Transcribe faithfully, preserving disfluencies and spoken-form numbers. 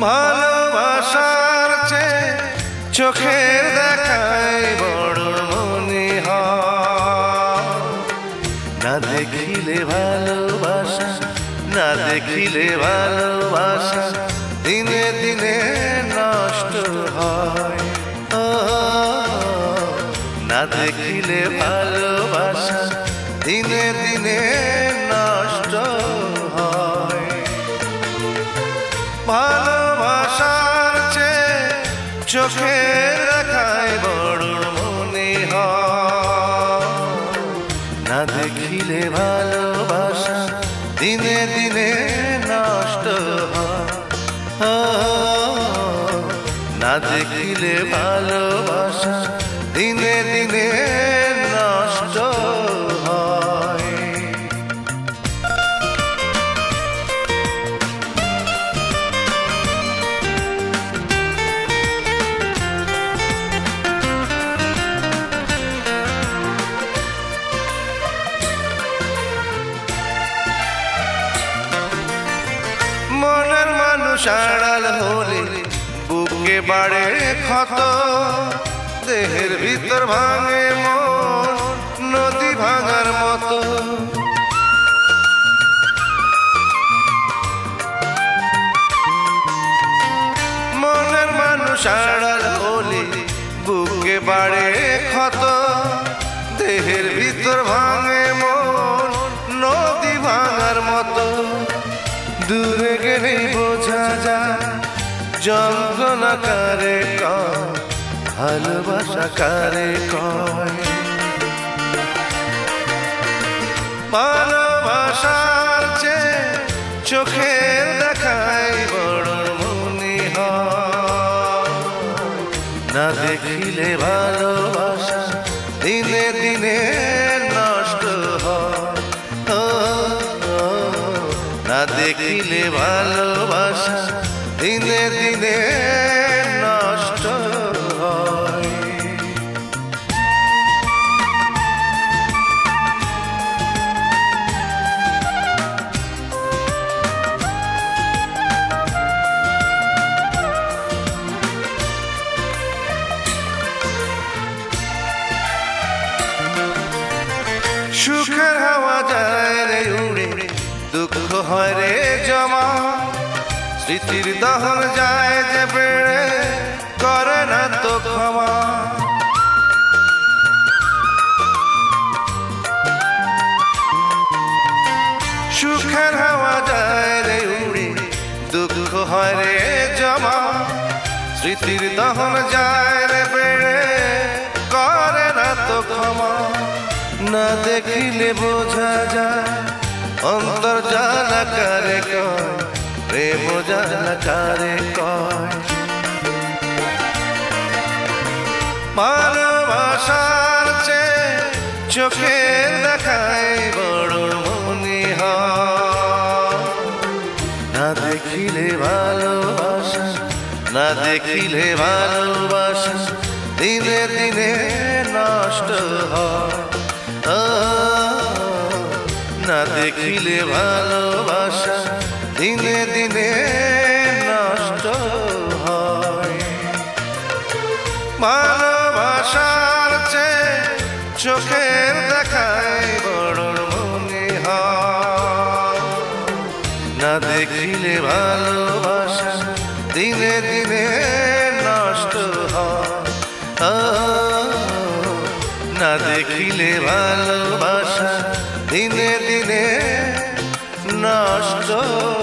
ভালোবাসার চেয়ে চোখের দেখায় বড় মনে হয়। না দেখিলে ভালোবাসা, না দেখিলে ভালোবাসা দিনে দিনে নষ্ট হয়। ও না দেখিলে ভালোবাসা দিনে দিনে নষ্ট হয়। ভালোবাসার চেয়ে চোখের দেখায় বড় মনে হয়। না দেখিলে ভালোবাসা দিনে দিনে নষ্ট হয়। না দেখিলে ভালোবাসা দিনে দিনে নষ্ট হয়। মনের মানুষ আড়াল হলে বুকে বাড়ে ক্ষত, দেহের ভিতর ভাঙে মন নদী ভাঙার মতো। মনের মানুষ আড়াল হলে বুকে বাড়ে ক্ষত, দেহের ভিতর ভাঙে মন নদী ভাঙার মতো। দূরে গেলে বোঝা যায় যন্ত্রণা কারে কয়, ভালোবাসা কারে কয়। ভালোবাসার চেয়ে চোখের দেখায় বড় মনে হয়। না দেখিলে ভালোবাসা দিনে দিনে নষ্ট হয়। না দেখিলে ভালোবাসা দিনে দিনে নষ্ট হয়। সুখের হাওয়া যায় রে উড়ে, দুঃখ হয় রে জমা। স্মৃতির দহন যায় যে বেড়ে, করে না তো ক্ষমা। সুখের হাওয়া যায় রে উড়ে, দুঃখ হয় রে জমা। স্মৃতির দহন যায় রে বেড়ে, করে না তো ক্ষমা। না দেখিলে বোঝা যায় অন্তর জানা কারে কয়, প্রেম জানা কারে কয়। ভালোবাসার চেয়ে চোখের দেখায় বড় মনে হয়। না দেখিলে ভালোবাসা, না দেখিলে ভালোবাসা দিনে দিনে নষ্ট হয়। না দেখিলে ভালোবাসা দিনে দিনে নষ্ট হয়। ভালোবাসার চেয়ে চোখের দেখায় বড় মনে হয়। না দেখিলে ভালোবাসা দিনে দিনে নষ্ট হয়। না দেখিলে ভালোবাসা দিনে দিনে নষ্ট